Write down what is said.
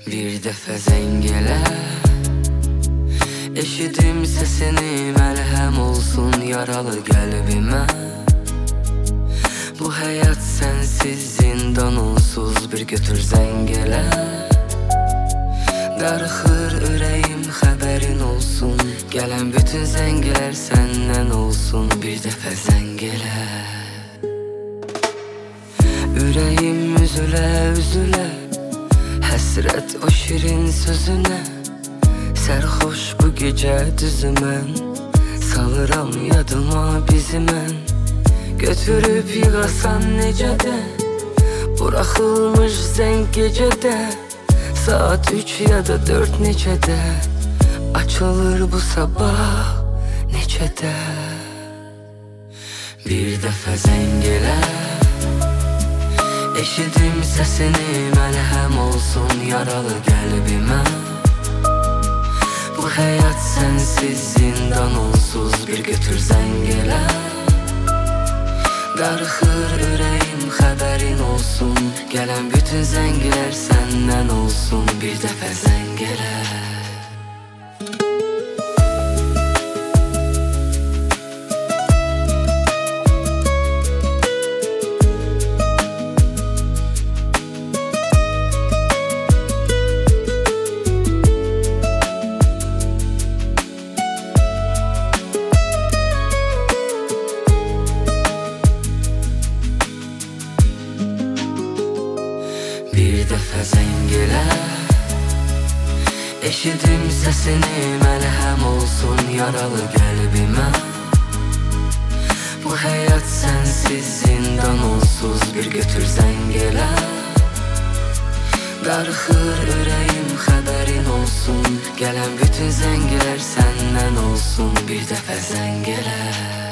Bir dəfə zəng elə, eşidim səsini, məlhəm olsun yaralı qəlbimə. Bu həyat sənsiz zindan onsuz, bir götür zəng elə. Darıxır ürəyim, xəbərin olsun, gələn bütün zənglər səndən olsun. Bir dəfə zəng elə. Ürəyim üzülə üzülə, həsrət o şirin sözünə. Sərxoş bu gecə düzü mən, salıram yadıma bizi mən. Götürüb yığasan necə də, buraxılmış zəng gecədə. Saat 3 ya da 4 neçədə, açılır bu sabah neçədə. Bir dəfə zəng elə, eşidim səsini, məlhəm olsun yaralı qəlbimə. Bu həyat sənsiz zindan onsuz, bir götür zəng elə. Darıxır ürəyim, xəbərin olsun, gələn bütün zənglər səndən olsun. Bir dəfə zəng elə. Bir dəfə zəng elə, eşidim səsini, məlhəm olsun yaralı qəlbimə. Bu həyat sənsiz zindan onsuz, bir götür zəng elə. Darıxır ürəyim, xəbərin olsun, gələn bütün zənglər səndən olsun. Bir dəfə zəng elə.